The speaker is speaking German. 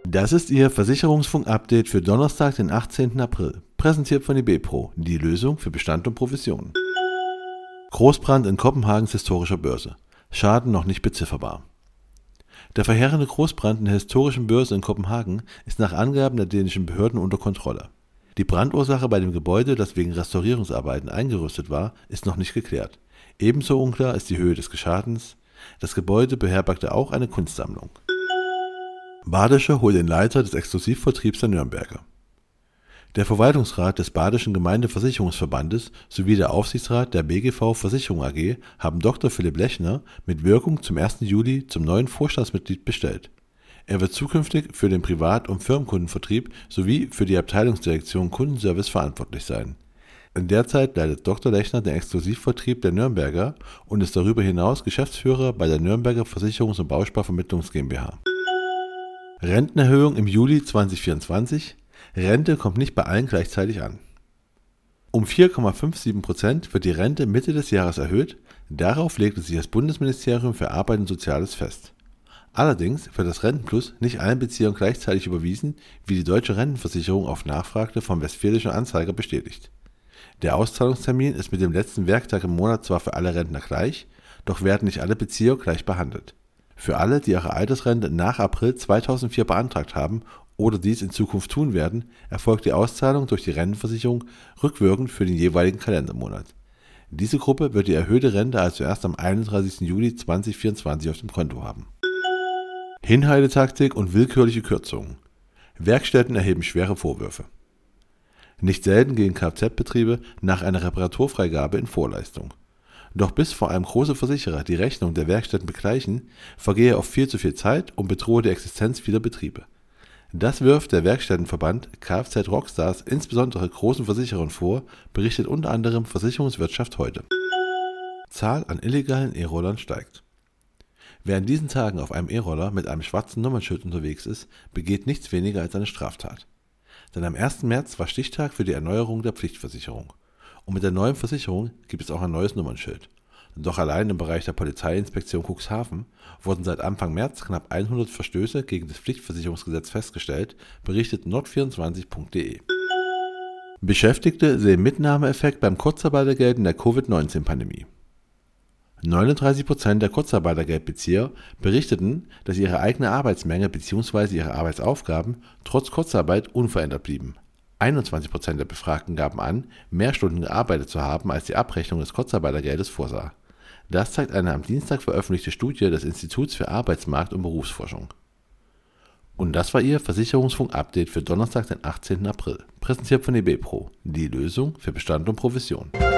Das ist Ihr Versicherungsfunk-Update für Donnerstag, den 18. April. Präsentiert von eBepro, die Lösung für Bestand und Provision. Großbrand in Kopenhagens historischer Börse. Schaden noch nicht bezifferbar. Der verheerende Großbrand in der historischen Börse in Kopenhagen ist nach Angaben der dänischen Behörden unter Kontrolle. Die Brandursache bei dem Gebäude, das wegen Restaurierungsarbeiten eingerüstet war, ist noch nicht geklärt. Ebenso unklar ist die Höhe des Schadens. Das Gebäude beherbergte auch eine Kunstsammlung. Badische holt den Leiter des Exklusivvertriebs der Nürnberger. Der Verwaltungsrat des Badischen Gemeindeversicherungsverbandes sowie der Aufsichtsrat der BGV Versicherung AG haben Dr. Philipp Lechner mit Wirkung zum 1. Juli zum neuen Vorstandsmitglied bestellt. Er wird zukünftig für den Privat- und Firmenkundenvertrieb sowie für die Abteilungsdirektion Kundenservice verantwortlich sein. In der Zeit leitet Dr. Lechner den Exklusivvertrieb der Nürnberger und ist darüber hinaus Geschäftsführer bei der Nürnberger Versicherungs- und Bausparvermittlungs GmbH. Rentenerhöhung im Juli 2024. Rente kommt nicht bei allen gleichzeitig an. Um 4,57% wird die Rente Mitte des Jahres erhöht. Darauf legte sich das Bundesministerium für Arbeit und Soziales fest. Allerdings wird das Rentenplus nicht allen Beziehern gleichzeitig überwiesen, wie die Deutsche Rentenversicherung auf Nachfrage vom Westfälischen Anzeiger bestätigt. Der Auszahlungstermin ist mit dem letzten Werktag im Monat zwar für alle Rentner gleich, doch werden nicht alle Bezieher gleich behandelt. Für alle, die ihre Altersrente nach April 2004 beantragt haben oder dies in Zukunft tun werden, erfolgt die Auszahlung durch die Rentenversicherung rückwirkend für den jeweiligen Kalendermonat. Diese Gruppe wird die erhöhte Rente also erst am 31. Juli 2024 auf dem Konto haben. Hinhaltetaktik und willkürliche Kürzungen. Werkstätten erheben schwere Vorwürfe. Nicht selten gehen Kfz-Betriebe nach einer Reparaturfreigabe in Vorleistung. Doch bis vor allem große Versicherer die Rechnung der Werkstätten begleichen, vergehe oft viel zu viel Zeit und bedrohe die Existenz vieler Betriebe. Das wirft der Werkstättenverband Kfz Rockstars insbesondere großen Versicherern vor, berichtet unter anderem Versicherungswirtschaft heute. Zahl an illegalen E-Rollern steigt. Wer in diesen Tagen auf einem E-Roller mit einem schwarzen Nummernschild unterwegs ist, begeht nichts weniger als eine Straftat. Denn am 1. März war Stichtag für die Erneuerung der Pflichtversicherung. Und mit der neuen Versicherung gibt es auch ein neues Nummernschild. Doch allein im Bereich der Polizeiinspektion Cuxhaven wurden seit Anfang März knapp 100 Verstöße gegen das Pflichtversicherungsgesetz festgestellt, berichtet nord24.de. Beschäftigte sehen Mitnahmeeffekt beim Kurzarbeitergeld in der Covid-19-Pandemie. 39% der Kurzarbeitergeldbezieher berichteten, dass ihre eigene Arbeitsmenge bzw. ihre Arbeitsaufgaben trotz Kurzarbeit unverändert blieben. 21% der Befragten gaben an, mehr Stunden gearbeitet zu haben, als die Abrechnung des Kurzarbeitergeldes vorsah. Das zeigt eine am Dienstag veröffentlichte Studie des Instituts für Arbeitsmarkt- und Berufsforschung. Und das war Ihr Versicherungsfunk-Update für Donnerstag, den 18. April. Präsentiert von eBepro, die Lösung für Bestand und Provision.